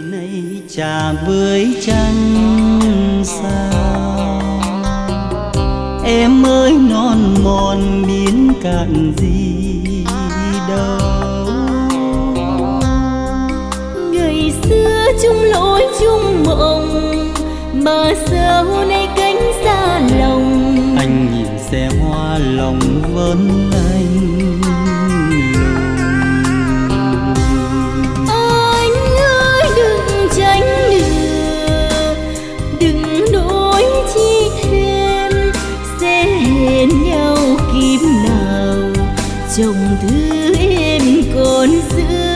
nay trà với trăng sao, em ơi non mòn biến cạn gì đâu. Ngày xưa chung lối chung mộng mà sao nay cánh xa lòng. Anh nhìn xe hoa lòng vẫn anh. Anh ơi đừng tránh nữa, đừng nói chi thêm, sẽ hẹn nhau kiếp nào chồng thứ em còn giữ.